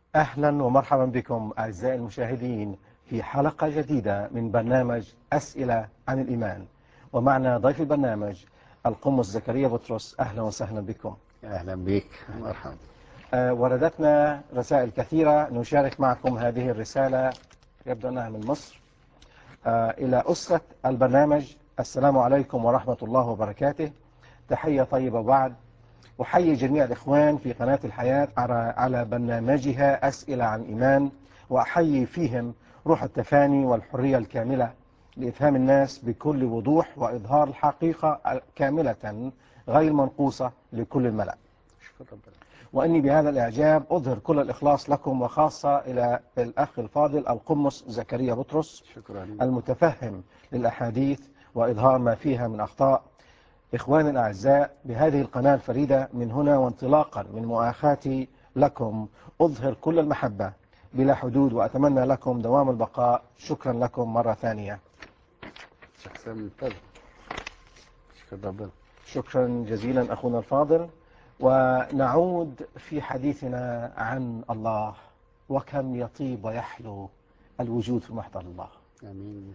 أهلا ومرحبا بكم أعزائي المشاهدين في حلقة جديدة من برنامج أسئلة عن الإيمان. ومعنا ضيف البرنامج القمص زكريا بطرس. أهلا وسهلا بكم. أهلا بك. مرحبا. وردتنا رسائل كثيرة نشارك معكم هذه الرسالة، يبدو أنها من مصر. إلى أسرة البرنامج: السلام عليكم ورحمة الله وبركاته. تحية طيبة بعد. أحيي جميع الإخوان في قناة الحياة على برنامجها أسئلة عن إيمان، وأحيي فيهم روح التفاني والحرية الكاملة لإفهام الناس بكل وضوح وإظهار الحقيقة كاملة غير منقوصة لكل الملأ. شكرا ربنا. وإني بهذا الإعجاب أظهر كل الإخلاص لكم، وخاصة إلى الأخ الفاضل القمص زكريا بطرس شكرا. المتفهم للأحاديث وإظهار ما فيها من أخطاء. إخواني الأعزاء، بهذه القناة الفريدة من هنا وانطلاقا من مؤاخاتي لكم أظهر كل المحبة بلا حدود، وأتمنى لكم دوام البقاء. شكرا لكم مرة ثانية. شخصيا ممتاز. شكرا ربنا. شكرا جزيلا أخونا الفاضل. ونعود في حديثنا عن الله، وكم يطيب ويحلو الوجود في محضر الله. امين.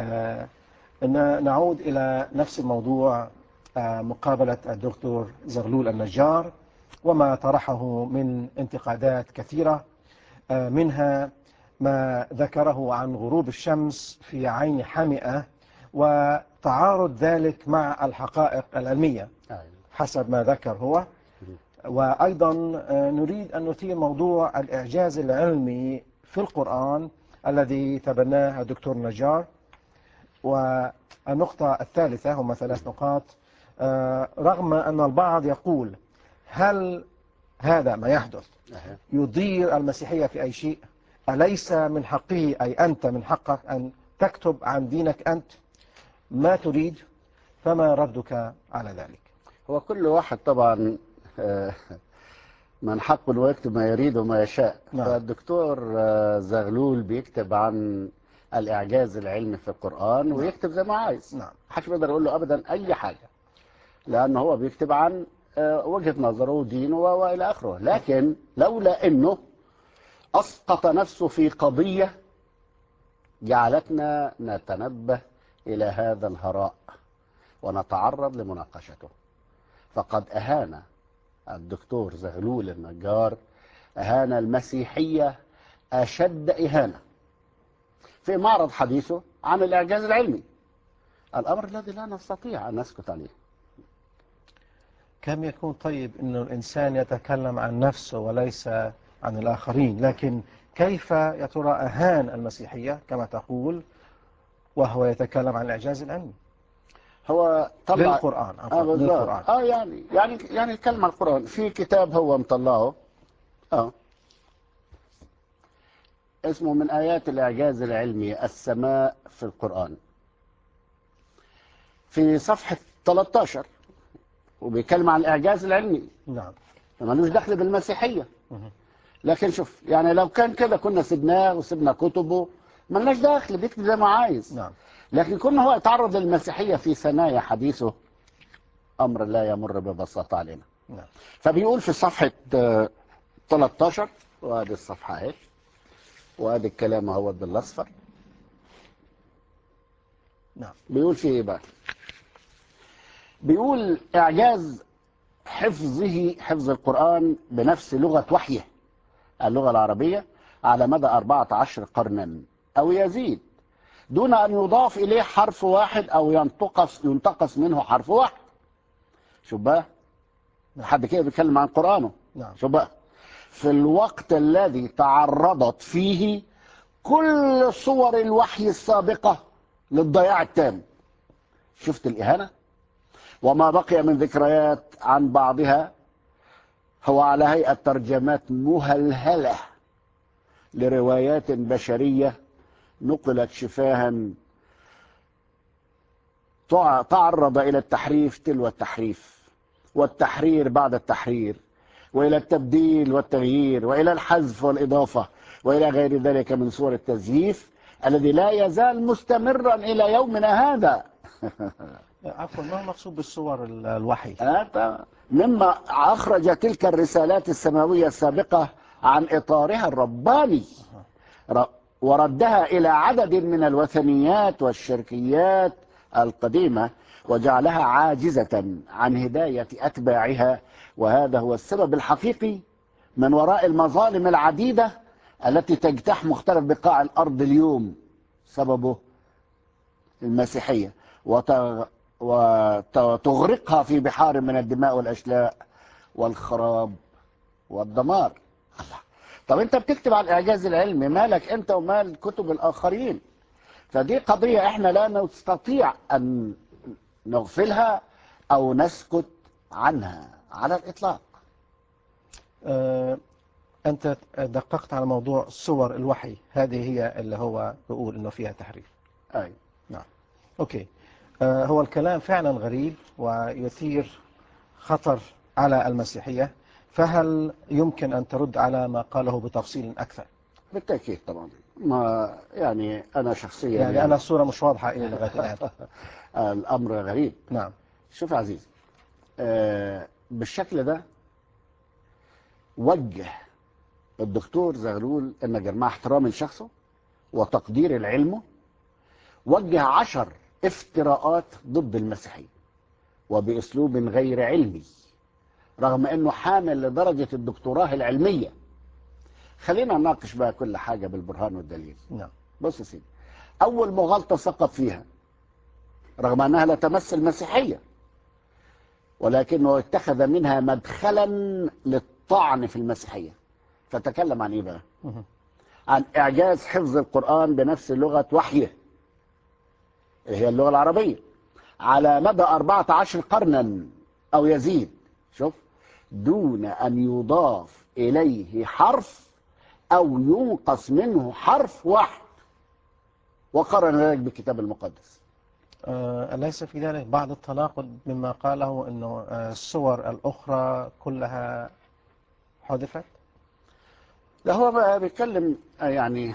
نعود إلى نفس الموضوع، مقابلة الدكتور زغلول النجار وما طرحه من انتقادات كثيرة، منها ما ذكره عن غروب الشمس في عين حمئة وتعارض ذلك مع الحقائق العلمية حسب ما ذكر هو. وأيضا نريد أن نثير موضوع الإعجاز العلمي في القرآن الذي تبناه الدكتور نجار. والنقطة الثالثة، هم 3 نقاط، رغم أن البعض يقول هل هذا ما يحدث يضير المسيحية في أي شيء؟ أليس من حقه، أي أنت من حقك أن تكتب عن دينك أنت ما تريد؟ فما ردك على ذلك؟ هو كل واحد طبعا من حقه انه يكتب ما يريد وما يشاء. نعم. فالدكتور زغلول بيكتب عن الاعجاز العلمي في القرآن ويكتب زي ما عايز. نعم. محدش بيقدر يقول له ابدا اي حاجه، لانه هو بيكتب عن وجهة نظره ودينه والى اخره. لكن لولا انه اسقط نفسه في قضيه جعلتنا نتنبه إلى هذا الهراء ونتعرض لمناقشته. فقد أهان الدكتور زغلول النجار، أهان المسيحية أشد إهانة في معرض حديثه عن الإعجاز العلمي، الأمر الذي لا نستطيع أن نسكت عليه. كم يكون طيب أن الإنسان يتكلم عن نفسه وليس عن الآخرين، لكن كيف يا ترى أهان المسيحية كما تقول وهو يتكلم عن الإعجاز العلمي هو طلع للقرآن؟ عفوا، للقرآن. يعني الكلمة القرآن في كتاب هو مطلعه اسمه من آيات الإعجاز العلمي السماء في القرآن، في صفحة 13، وبيتكلم عن الإعجاز العلمي. نعم. ملوش دخل بالمسيحية. لكن شوف، يعني لو كان كده كنا سيبناه وسيبنا كتبه، ملناش دخل، بيكتب زي ما عايز. نعم. لكن كنا هو يتعرض للمسيحية في ثنايا حديثه، أمر لا يمر ببساطة علينا. نعم. فبيقول في صفحة 13، وادي الصفحة اهي، وادي الكلام اهوت بالاصفر. نعم. بيقول في ايه بقى؟ بيقول إعجاز حفظ القرآن بنفس لغة وحيه، اللغة العربية، على مدى 14 قرنا أو يزيد، دون أن يضاف إليه حرف واحد أو ينتقص منه حرف واحد. شوف بقى، حد كده بيتكلم عن قرآنه. نعم. شوف بقى، في الوقت الذي تعرضت فيه كل صور الوحي السابقة للضياع التام. شفت الإهانة؟ وما بقي من ذكريات عن بعضها هو على هيئة ترجمات مهلهلة لروايات بشرية نقلت شفاها، تعرض إلى التحريف تلو التحريف والتحرير بعد التحرير، وإلى التبديل والتغيير، وإلى الحذف والإضافة، وإلى غير ذلك من صور التزييف الذي لا يزال مستمرا إلى يومنا هذا. عفوا، ما المقصود بالصور الوحي؟ مما أخرج تلك الرسالات السماوية السابقة عن إطارها الرباني، وردها إلى عدد من الوثنيات والشركيات القديمة، وجعلها عاجزة عن هداية أتباعها. وهذا هو السبب الحقيقي من وراء المظالم العديدة التي تجتاح مختلف بقاع الأرض اليوم. سببه المسيحية، وتغرقها في بحار من الدماء والأشلاء والخراب والدمار. الله. طب انت بتكتب على الإعجاز العلمي، مالك انت ومال كتب الآخرين؟ فدي قضية احنا لا نستطيع أن نغفلها أو نسكت عنها على الإطلاق. أنت دققت على موضوع صور الوحي، هذه هي اللي هو بيقول إنه فيها تحريف. أي. نعم. أوكي. هو الكلام فعلا غريب ويثير خطر على المسيحية، فهل يمكن أن ترد على ما قاله بتفصيل أكثر؟ بالتأكيد طبعا. ما يعني أنا شخصيا يعني أنا الصورة مش واضحة إلي لغاية الآن. الأمر غريب. نعم. شوف يا عزيزي، بالشكل ده وجه الدكتور زغلول النجار مع احترامي لشخصه وتقديري لعلمه، وجه 10 افتراءات ضد المسيحية وبأسلوب غير علمي، رغم أنه حامل لدرجة الدكتوراه العلمية. خلينا نناقش بقى كل حاجة بالبرهان والدليل. نعم. بص يا سيدي، أول مغالطة سقط فيها رغم أنها لا تمس المسيحية، ولكنه اتخذ منها مدخلا للطعن في المسيحية. فتكلم عن إيه بقى؟ عن إعجاز حفظ القرآن بنفس لغة وحيه، هي اللغة العربية، على مدى 14 قرنا أو يزيد. شوف، دون أن يضاف إليه حرف أو ينقص منه حرف واحد، وقارن ذلك بالكتاب المقدس. أليس في ذلك بعض التناقض مما قاله أنه الصور الأخرى كلها حذفت؟ ده هو بقى بيتكلم يعني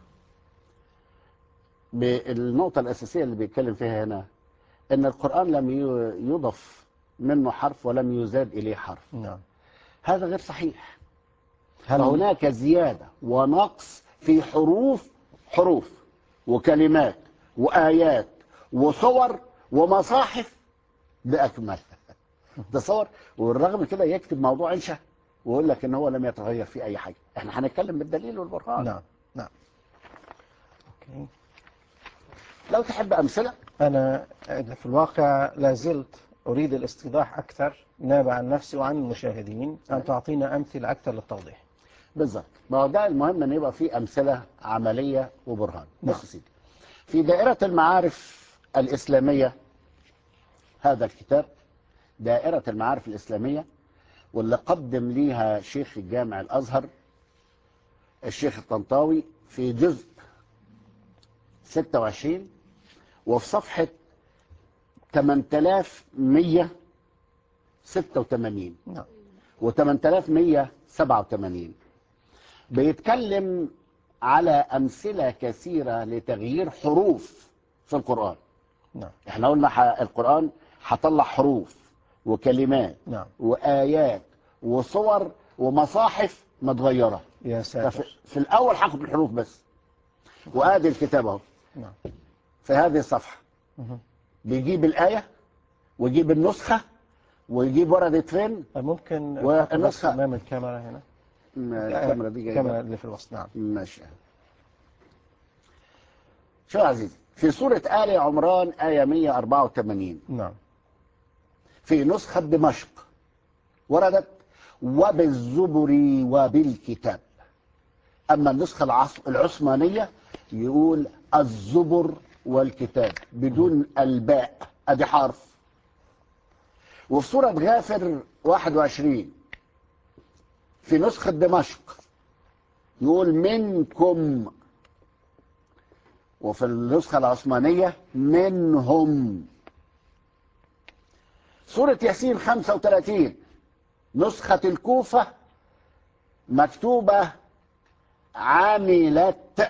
بالنقطة الأساسية اللي بيتكلم فيها هنا، أن القرآن لم يضف منه حرف ولم يزاد إليه حرف. نعم. هذا غير صحيح. هل فهناك زيادة ونقص في حروف وكلمات وآيات وصور ومصاحف بأكملها. تصور، والرغم من كده يكتب موضوع إنشاء ويقول لك ان هو لم يتغير فيه اي حاجه. احنا هنتكلم بالدليل والبرهان. نعم. نعم. أوكي. لو تحب امثله. أنا في الواقع لا زلت أريد الاستيضاح أكثر نابع عن نفسي وعن المشاهدين، أن تعطينا أمثلة أكثر للتوضيح. بالظبط، ما هو ده المهم، ان يبقى فيه امثله عمليه وبرهان. نعم. بص يا سيدي، في دائره المعارف الاسلاميه، هذا الكتاب دائره المعارف الاسلاميه، واللي قدم ليها شيخ الجامع الازهر الشيخ الطنطاوي في جزء 26 وفي صفحه 8186 نعم. و8187 بيتكلم على أمثلة كثيرة لتغيير حروف في القرآن. نعم. احنا قلنا القرآن هطلع حروف وكلمات نعم. وآيات وصور ومصاحف متغيرة. يا ساتر. في الأول هاخد الحروف بس، وآدي الكتاب اهو. نعم. في هذه الصفحة بيجيب الآية ويجيب النسخة ويجيب وردت فين. ممكن نحط بس والنسخة أمام الكاميرا هنا. الكاميرا دي جايبة. الكاميرا اللي في الوسط. نعم. ماشي. شو يا عزيزي، في سورة آل عمران آية 184 نعم. في نسخة دمشق وردت وبالزبر وبالكتاب. أما النسخة العثمانية يقول الزبر والكتاب بدون الباء، أدي حرف. وفي سورة غافر 21 في نسخة دمشق يقول منكم، وفي النسخة العثمانية منهم. سورة ياسين 35 نسخة الكوفة مكتوبة عاملت،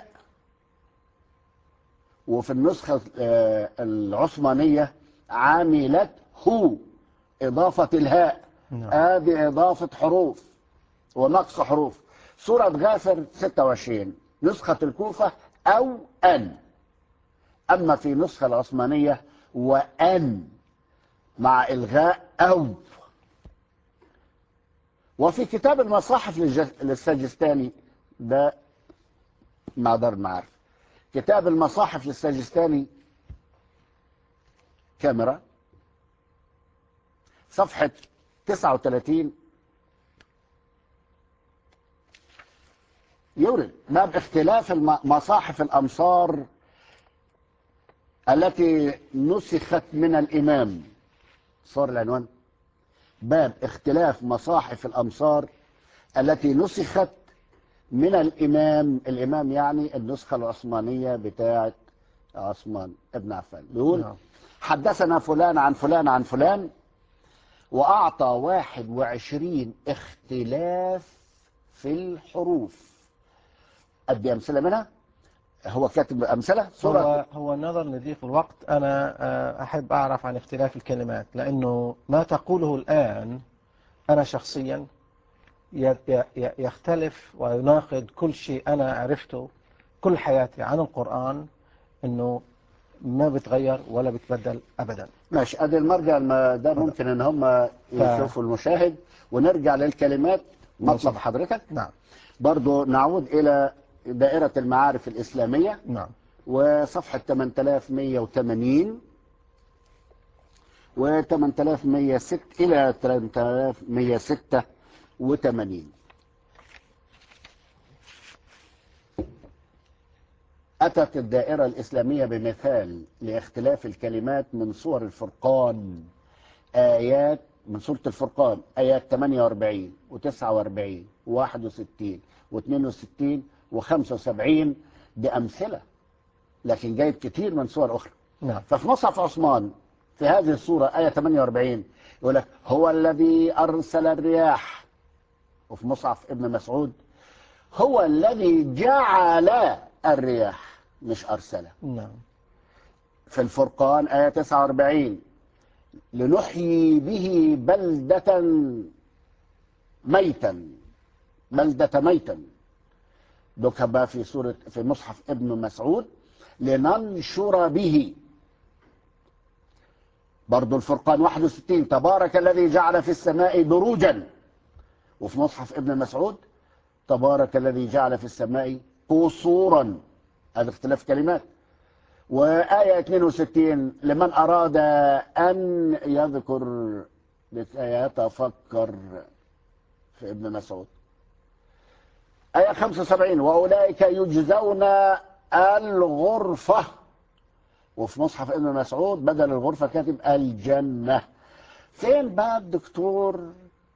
وفي النسخة العثمانية عاملت هو، إضافة الهاء. نعم. هذه إضافة حروف ونقص حروف. سورة غافر 26 نسخة الكوفة أو أن. أما في نسخة العثمانية وأن مع إلغاء أو. وفي كتاب المصاحف للسجستاني ده مع دار المعارف، كتاب المصاحف للسجستاني كاميرا صفحة 39 يورد باب اختلاف مصاحف الأمصار التي نسخت من الإمام. صار العنوان باب اختلاف مصاحف الأمصار التي نسخت من الإمام. الإمام يعني النسخة العثمانية بتاعة عثمان ابن عفان. بيقول حدثنا فلان عن فلان عن فلان وأعطى 21 اختلاف في الحروف. أدي أمثلة منها، هو كاتب أمثلة صورة. هو نظر لضيق الوقت، أنا أحب أعرف عن اختلاف الكلمات، لأنه ما تقوله الآن أنا شخصيا يختلف ويناقض كل شيء أنا عرفته كل حياتي عن القرآن، أنه ما بتغير ولا بتبدل أبدا. ماشي، ادي المرجع ده ممكن ان هم يشوفوا المشاهد. ونرجع للكلمات مطلب حضرتك. نعم. برضو نعود الى دائرة المعارف الإسلامية. نعم. وصفحة 8180 و 8106 إلى 8186. أتت الدائرة الإسلامية بمثال لاختلاف الكلمات من سور الفرقان، آيات من سورة الفرقان آيات 48 و49 و61 و62 و75. دي أمثلة، لكن جايب كتير من سور أخرى. نعم. ففي مصحف عثمان في هذه السورة آية 48 يقول لك هو الذي أرسل الرياح. وفي مصحف ابن مسعود هو الذي جعل الرياح مش أرسله. نعم. في الفرقان آية 49 لنحيي به بلدة ميتا، بلدة ميتا. دوكا في سورة في مصحف ابن مسعود لننشر به. برضو الفرقان 61 تبارك الذي جعل في السماء بروجا. وفي مصحف ابن مسعود تبارك الذي جعل في السماء قصورا. هذا اختلاف كلمات. وآية 62 لمن أراد أن يذكر يتفكر في ابن مسعود. آية 75 وأولئك يجزون الغرفة. وفي مصحف ابن مسعود بدل الغرفة كاتب الجنة. فين بقى الدكتور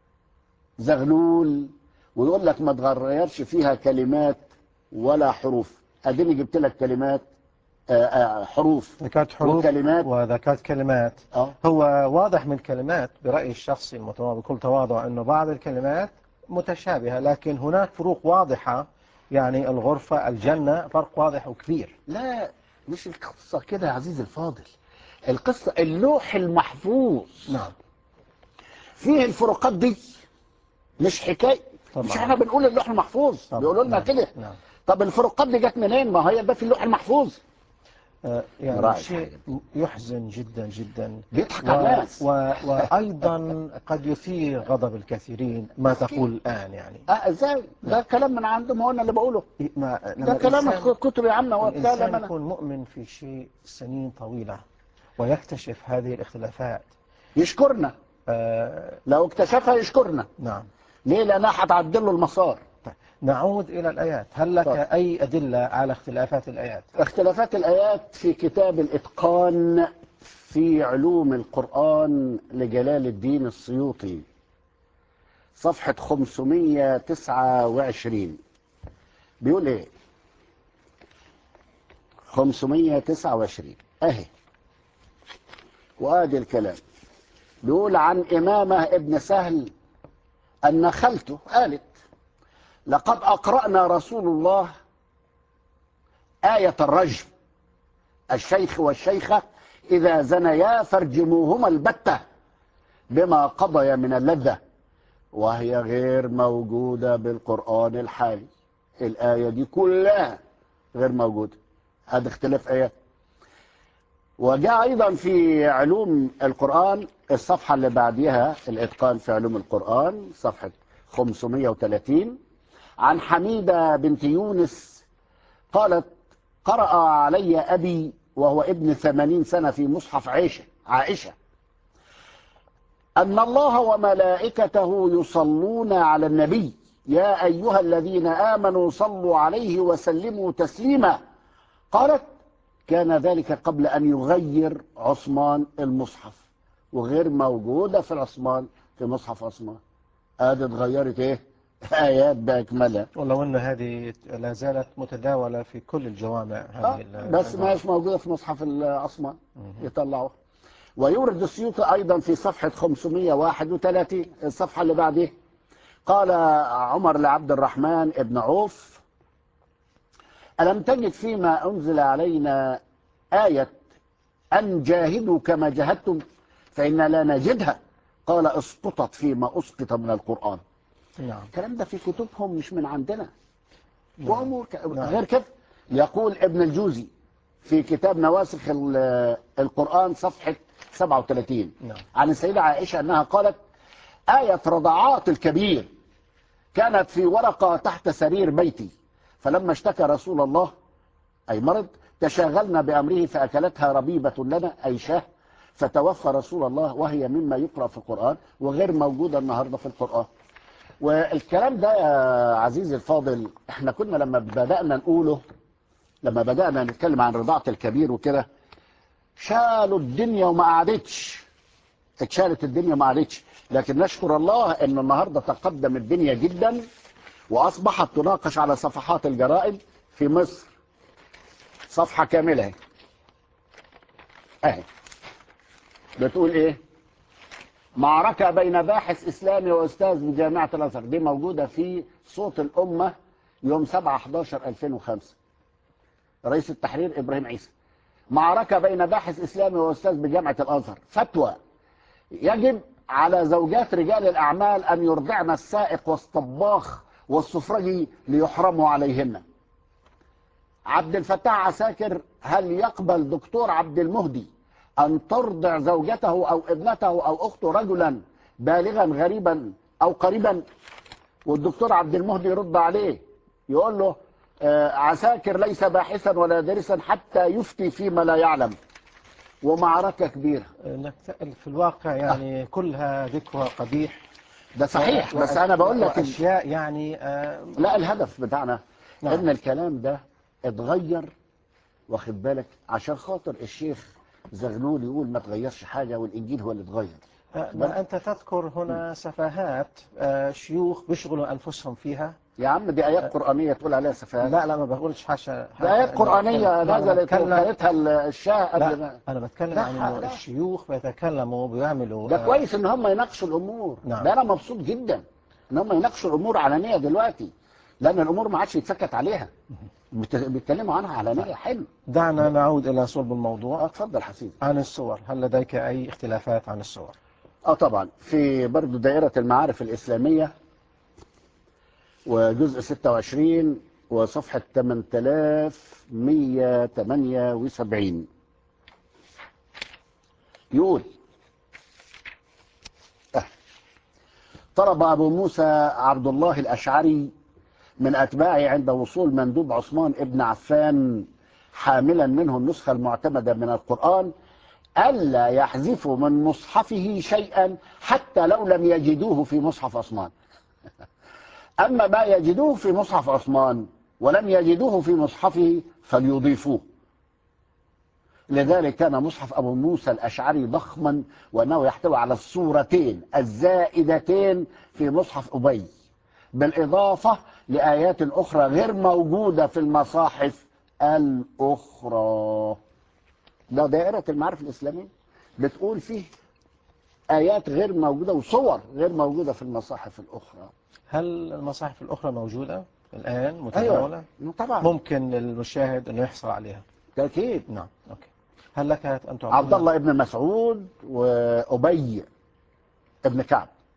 زغلول ويقول لك ما تغيرش فيها كلمات ولا حروف؟ اديني جبت لك كلمات حروف ذكرت حروف وكلمات وذكرت كلمات. هو واضح من الكلمات برأيي الشخصي المتواضع بكل تواضع أنه بعض الكلمات متشابهة، لكن هناك فروق واضحة. يعني الغرفة الجنة فرق واضح وكبير. لا مش القصة كده يا عزيزي الفاضل، القصة اللوح المحفوظ. نعم. فيه الفروقات دي مش حكاية. مش احنا بنقول اللوح المحفوظ بيقولوا لنا كده. نعم. طب الفروقات دي جت منين؟ ما هي ده في اللوح المحفوظ. يعني شيء يحزن جدا جدا. بيضحك على الناس. وأيضا قد يثير غضب الكثيرين ما تقول الآن. يعني ازاي؟ ده كلام من عندهم، هو انا اللي بقوله. ده كلام الكتب يا عم. الإنسان يكون مؤمن في شيء سنين طويلة ويكتشف هذه الاختلافات يشكرنا. لو اكتشفها يشكرنا. نعم. ليه؟ لأنها هتعدل له المسار. نعود إلى الآيات. هل لك أي أدلة على اختلافات الآيات؟ اختلافات الآيات في كتاب الإتقان في علوم القرآن لجلال الدين السيوطي صفحة 529. بيقول ايه؟ 529 اهي، وادي الكلام. بيقول عن إمامة ابن سهل أن خالته قالت لقد أقرأنا رسول الله آية الرجم الشيخ والشيخة إذا زنيا فارجموهما البتة بما قضي من اللذة وهي غير موجودة بالقرآن الحالي. الآية دي كلها غير موجودة، هذا اختلاف آيات. وجاء أيضا في علوم القرآن الصفحة اللي بعدها، الإتقان في علوم القرآن صفحة 530، عن حميدة بنت يونس قالت: قرأ علي أبي وهو ابن 80 سنة في مصحف عائشة أن الله وملائكته يصلون على النبي يا أيها الذين آمنوا صلوا عليه وسلموا تسليما. قالت: كان ذلك قبل أن يغير عثمان المصحف، وغير موجودة في مصحف عثمان. اتغيرت ايه؟ آيات بأكملها. ولو أن هذه لا زالت متداولة في كل الجوامع هذه بس ما هيش موجودة في مصحف عثمان، يطلعوها. ويورد السيوطي أيضا في صفحة 531 الصفحة اللي بعدها، قال عمر لعبد الرحمن ابن عوف: ألم تجد فيما أنزل علينا آية أن جاهدوا كما جاهدتم فإن لا نجدها؟ قال: اسقطت فيما أسقط من القرآن. نعم. الكلام ده في كتبهم مش من عندنا. نعم. وأمور نعم. غير كده. يقول ابن الجوزي في كتاب نواسخ القرآن صفحة 37 نعم. عن السيدة عائشة أنها قالت: آية رضعات الكبير كانت في ورقة تحت سرير بيتي، فلما اشتكى رسول الله أي مرض تشاغلنا بأمره فأكلتها ربيبة لنا أي شاه، فتوفى رسول الله وهي مما يقرأ في القرآن وغير موجودة النهاردة في القرآن. والكلام ده يا عزيزي الفاضل احنا كنا لما بدأنا نقوله، لما بدأنا نتكلم عن رضاعة الكبير وكده، شالوا الدنيا وما قعدتش، اتشالت الدنيا وما قعدتش. لكن نشكر الله ان النهارده تقدم الدنيا جدا واصبحت تناقش على صفحات الجرائد في مصر. صفحة كاملة اهي بتقول ايه: معركة بين باحث اسلامي واستاذ بجامعة الازهر. دي موجودة في صوت الامة يوم 7/11/2005. رئيس التحرير ابراهيم عيسى: معركة بين باحث اسلامي واستاذ بجامعة الازهر، فتوى يجب على زوجات رجال الاعمال ان يرضعن السائق والطباخ والسفرجي ليحرموا عليهن. عبد الفتاح عساكر: هل يقبل دكتور عبد المهدي أن ترضع زوجته أو ابنته أو أخته رجلا بالغا غريبا أو قريبا؟ والدكتور عبد المهدي يرد عليه يقول له: عساكر ليس باحثا ولا دارسا حتى يفتي فيما لا يعلم. ومعركة كبيرة. في الواقع يعني كلها ذكرى قبيح. ده صحيح، بس أنا بقول لك أشياء يعني لا، الهدف بتاعنا نعم. إن الكلام ده اتغير، واخد بالك، عشان خاطر الشيخ زغلول يقول ما تغيرش حاجة والإنجيل هو اللي اتغير. ما أنت تذكر هنا سفاهات شيوخ بيشغلوا أنفسهم فيها. يا عم دي آيات قرآنية تقول عليها سفاهات؟ لا ما بقولش حاجة. دي آيات قرآنية نزلت وكالتها الشاه قبل ما. أنا بتكلم عن إنه الشيوخ بيتكلموا بيعملوا. ده كويس إن هم يناقشوا الأمور. نعم. ده أنا مبسوط جدا إن هم يناقشوا الأمور علنية دلوقتي، لأن الأمور ما عادش يتسكت عليها، بيتكلموا عنها علنية. حلو. دعنا نعود إلى صلب الموضوع. اتفضل حسين. عن الصور، هل لديك أي اختلافات عن الصور؟ طبعا في برضو دائرة المعارف الإسلامية وجزء 26 وصفحة 8178 يقول: طلب أبو موسى عبد الله الأشعري من أتباعه عند وصول مندوب عثمان ابن عفان حاملا منه النسخة المعتمدة من القرآن ألا يحذفوا من مصحفه شيئا حتى لو لم يجدوه في مصحف عثمان. أما ما يجدوه في مصحف عثمان ولم يجدوه في مصحفه فليضيفوه. لذلك كان مصحف أبو موسى الأشعري ضخما، وأنه يحتوي على السورتين الزائدتين في مصحف أبي، بالإضافة لآيات أخرى غير موجودة في المصاحف الأخرى. ده دائرة المعارف الإسلامية بتقول فيه آيات غير موجودة وصور غير موجودة في المصاحف الأخرى. هل المصاحف الأخرى موجودة الآن متداولة؟ أيوة طبعا. ممكن المشاهد أنه يحصل عليها. أكيد. نعم. أوكي. هل لك أن تعطينا؟ عبد الله ابن مسعود وأبي ابن كعب. نعم.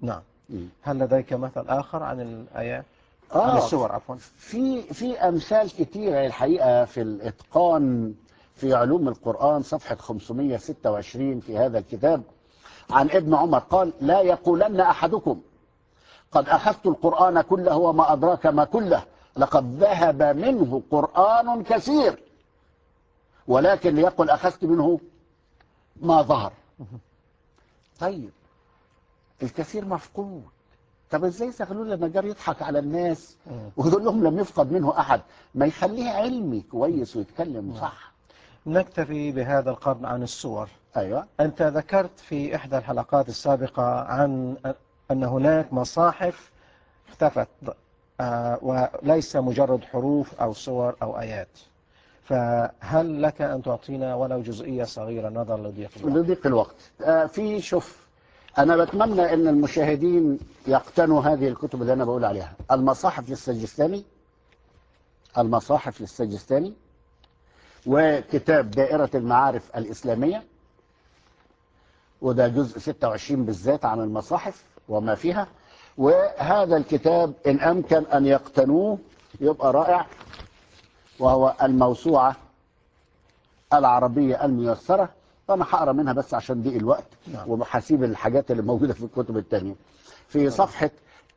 هل لديك مثل آخر عن الآيات؟ عن السور عفوا. في أمثال كتيرة الحقيقة في الإتقان في علوم القرآن، صفحة 526 في هذا الكتاب، عن ابن عمر قال: لا يقولن أحدكم قد أخذت القرآن كله وما أدراك ما كله، لقد ذهب منه قرآن كثير، ولكن ليقل أخذت منه ما ظهر. طيب الكثير مفقود، طب ازاي زغلول النجار يضحك على الناس ويقول لهم لم يفقد منه أحد؟ ما يخليه علمي كويس ويتكلم صح. نكتفي بهذا القرن عن السور. أيوة. أنت ذكرت في إحدى الحلقات السابقة عن أن هناك مصاحف اختفت وليس مجرد حروف أو صور أو آيات، فهل لك أن تعطينا ولو جزئية صغيرة نظرا لضيق الوقت؟ لضيق الوقت. شوف، أنا بتمنى أن المشاهدين يقتنوا هذه الكتب اللي أنا بقول عليها: المصاحف للسجستاني، المصاحف للسجستاني، وكتاب دائرة المعارف الإسلامية، وده جزء 26 بالذات عن المصاحف وما فيها. وهذا الكتاب إن أمكن أن يقتنوه يبقى رائع، وهو الموسوعة العربية الميسرة. فأنا هقرا منها بس عشان ضيق الوقت، وهسيب الحاجات اللي موجودة في الكتب التانية. في صفحة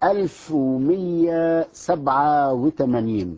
1187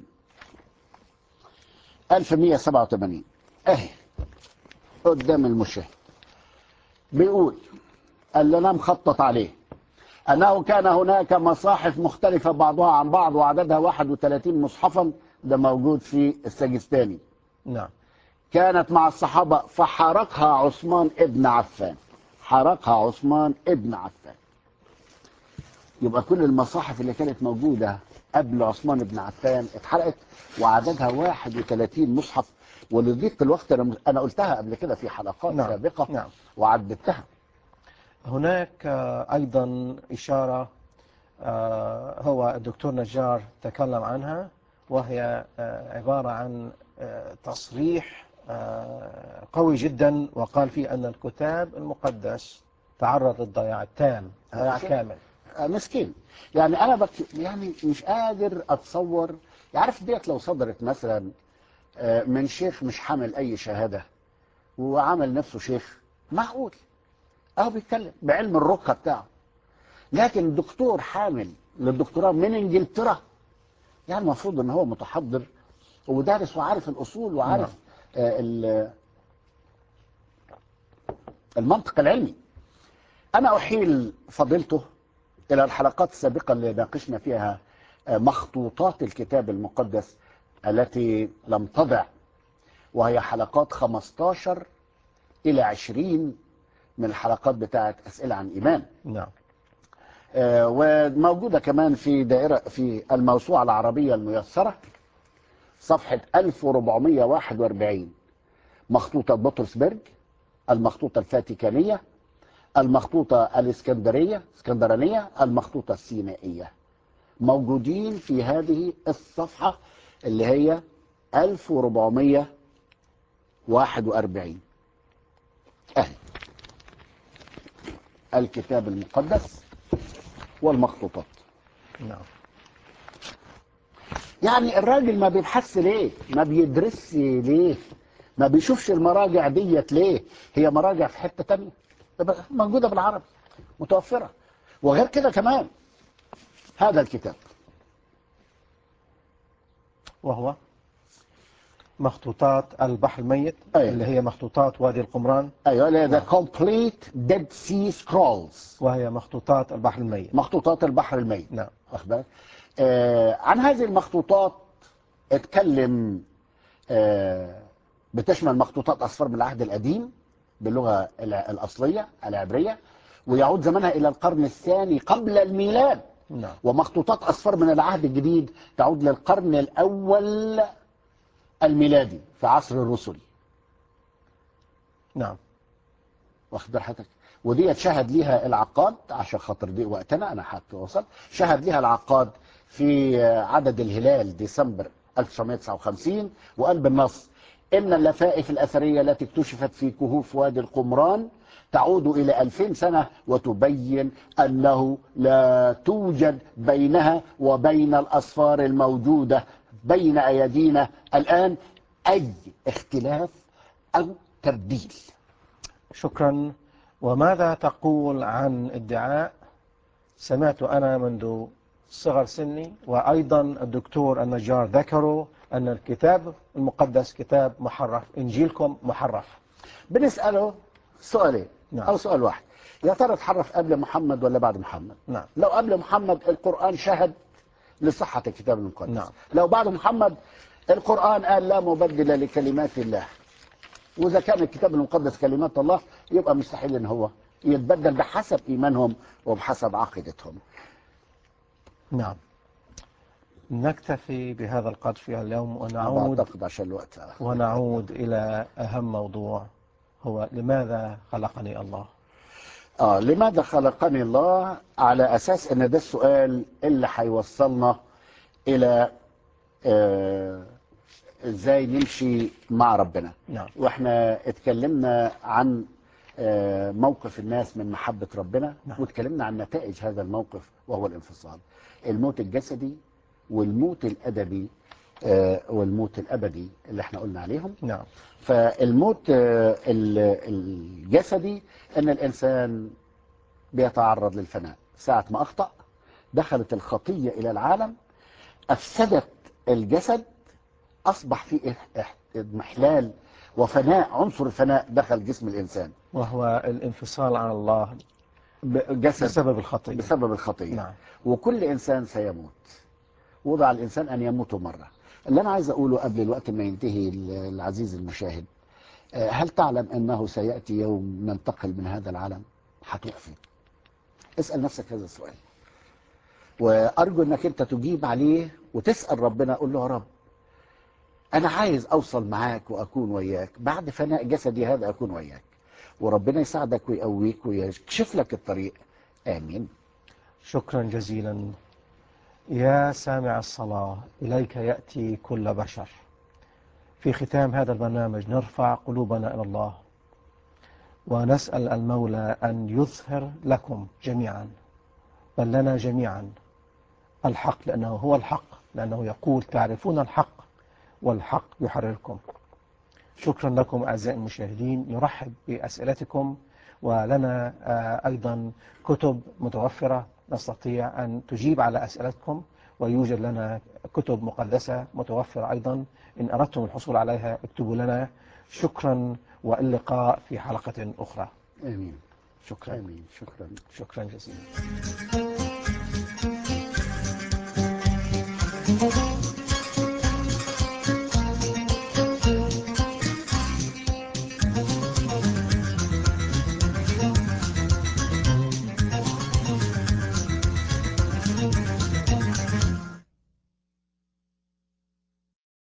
اهي قدام المشاهد، بيقول اللي انا مخطط عليه انه كان هناك مصاحف مختلفة بعضها عن بعض وعددها 31 مصحفا، ده موجود في السجستاني. نعم. كانت مع الصحابة فحرقها عثمان ابن عفان، حرقها عثمان ابن عفان. يبقى كل المصاحف اللي كانت موجودة قبل عثمان بن عفان اتحرقت، وعددها 31 مصحف. ولضيق الوقت أنا قلتها قبل كده في حلقات سابقة. نعم. وعددتها. هناك أيضا إشارة هو الدكتور نجار تكلم عنها، وهي عبارة عن تصريح قوي جدا، وقال فيه أن الكتاب المقدس تعرض للضياع التام، ضياع كامل. مسكين. يعني أنا يعني مش قادر أتصور. يعرف ديت لو صدرت مثلا من شيخ مش حامل أي شهادة وعمل نفسه شيخ، معقول أهو بيتكلم بعلم الرقة بتاعه. لكن دكتور حامل للدكتوراه من إنجلترا، يعني المفروض ان هو متحضر ودارس وعارف الاصول وعارف المنطق العلمي. انا احيل فضيلته الى الحلقات السابقة اللي ناقشنا فيها مخطوطات الكتاب المقدس التي لم تضع، وهي حلقات 15 الى 20 من الحلقات بتاعت اسئلة عن ايمان. نعم. وموجودة كمان في دائرة في الموسوعة العربية الميسرة، صفحة 1441، مخطوطة بطرسبرج، المخطوطة الفاتيكانية، المخطوطة الاسكندرانية، المخطوطة السينائية، موجودين في هذه الصفحة اللي هي 1441. أهل الكتاب المقدس والمخطوطات. نعم. يعني الراجل ما بيبحثش ليه؟ ما بيدرسش ليه؟ ما بيشوفش المراجع ديت ليه؟ هي مراجع في حتة تانية موجودة بالعربي متوفرة. وغير كده كمان هذا الكتاب وهو مخطوطات البحر الميت. أيوة. اللي هي مخطوطات وادي القمران. ايوه، The Complete Dead Sea Scrolls، وهي مخطوطات البحر الميت. مخطوطات البحر الميت. نعم. واخد بالك؟ عن هذه المخطوطات اتكلم بتشمل مخطوطات أصفار من العهد القديم باللغة الأصلية العبرية، ويعود زمنها إلى القرن الثاني قبل الميلاد. نعم. ومخطوطات أصفار من العهد الجديد تعود للقرن الأول الميلادي في عصر الرسل. نعم. واخد بال حضرتك؟ ودي شهد ليها العقاد، عشان خاطر دي وقتنا انا هتوصل، شهد ليها العقاد في عدد الهلال ديسمبر 1959، وقال بالنص: ان اللفائف الاثريه التي اكتشفت في كهوف وادي القمران تعود إلى 2000 سنة وتبين أنه لا توجد بينها وبين الأصفار الموجودة بين أيدينا الآن أي اختلاف أو تبديل. شكرا. وماذا تقول عن ادعاء سمعت أنا منذ صغر سني وأيضا الدكتور النجار ذكروا أن الكتاب المقدس كتاب محرف، إنجيلكم محرف؟ بنسأله سؤالين نعم. أو سؤال واحد: يا ترى اتحرف قبل محمد ولا بعد محمد؟ نعم. لو قبل محمد القرآن شهد لصحة الكتاب المقدس. نعم. لو بعد محمد القرآن قال لا مبدل لكلمات الله. وإذا كان الكتاب المقدس كلمات الله يبقى مستحيل إن هو يتبدل بحسب إيمانهم وبحسب عقيدتهم. نعم. نكتفي بهذا القدر في اليوم بعتقد عشان الوقت. ونعود إلى أهم موضوع، هو لماذا خلقني الله؟ لماذا خلقني الله؟ على أساس أن ده السؤال اللي هيوصلنا إلى إزاي نمشي مع ربنا. نعم. وإحنا اتكلمنا عن موقف الناس من محبة ربنا. نعم. واتكلمنا عن نتائج هذا الموقف وهو الانفصال، الموت الجسدي والموت الأدبي والموت الأبدي اللي احنا قلنا عليهم. نعم. فالموت الجسدي ان الانسان بيتعرض للفناء ساعة ما اخطأ، دخلت الخطية الى العالم، افسدت الجسد، اصبح فيه اضمحلال وفناء، عنصر الفناء دخل جسم الانسان، وهو الانفصال عن الله بسبب الخطية. بسبب الخطية. نعم. وكل انسان سيموت، وضع الانسان ان يموت مرة. اللي انا عايز اقوله قبل الوقت ما ينتهي العزيز المشاهد، هل تعلم أنه سيأتي يوم ننتقل من هذا العالم؟ هتروح فين؟ اسأل نفسك هذا السؤال، وأرجو أنك أنت تجيب عليه وتسأل ربنا. قول له يا رب أنا عايز أوصل معاك وأكون وياك بعد فناء جسدي هذا، أكون وياك، وربنا يساعدك ويقويك ويكشف لك الطريق. آمين. شكرا جزيلا. يا سامع الصلاة، إليك يأتي كل بشر. في ختام هذا البرنامج نرفع قلوبنا إلى الله ونسأل المولى أن يظهر لكم جميعا، بل لنا جميعا، الحق، لأنه هو الحق، لأنه يقول تعرفون الحق والحق يحرركم. شكرا لكم أعزائي المشاهدين. نرحب بأسئلتكم، ولنا أيضا كتب متوفرة نستطيع أن تجيب على أسئلتكم، ويوجد لنا كتب مقدسة متوفرة أيضا، إن أردتم الحصول عليها اكتبوا لنا. شكرا، واللقاء في حلقة أخرى. آمين. شكرا. آمين. شكرا. شكرا جزيلا.